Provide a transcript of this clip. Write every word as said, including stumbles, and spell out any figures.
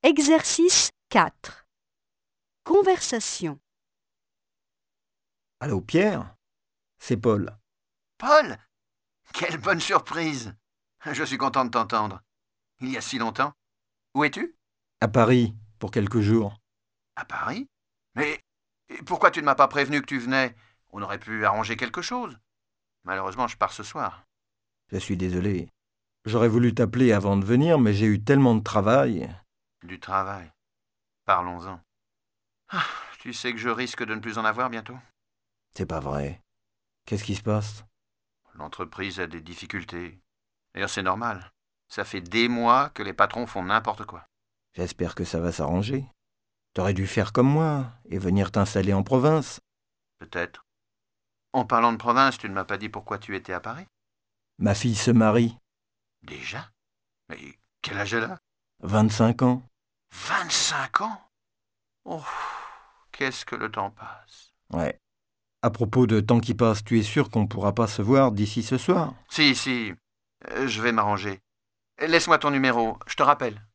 Exercice quatre. Conversation. Allô, Pierre? C'est Paul. Paul! Quelle bonne surprise! Je suis content de t'entendre. Il y a si longtemps. Où es-tu? À Paris, pour quelques jours. À Paris? Mais pourquoi tu ne m'as pas prévenu que tu venais? On aurait pu arranger quelque chose. Malheureusement, je pars ce soir. Je suis désolé. J'aurais voulu t'appeler avant de venir, mais j'ai eu tellement de travail. Du travail. Parlons-en. Ah, tu sais que je risque de ne plus en avoir bientôt. C'est pas vrai. Qu'est-ce qui se passe? L'entreprise a des difficultés. D'ailleurs, c'est normal. Ça fait des mois que les patrons font n'importe quoi. J'espère que ça va s'arranger. T'aurais dû faire comme moi et venir t'installer en province. Peut-être. En parlant de province, tu ne m'as pas dit pourquoi tu étais à Paris? Ma fille se marie. Déjà? Mais quel âge elle a? vingt-cinq ans. Vingt-cinq ans? Oh, qu'est-ce que le temps passe. Ouais. À propos de temps qui passe, tu es sûr qu'on pourra pas se voir d'ici ce soir? Si, si, euh, je vais m'arranger. Laisse-moi ton numéro, je te rappelle.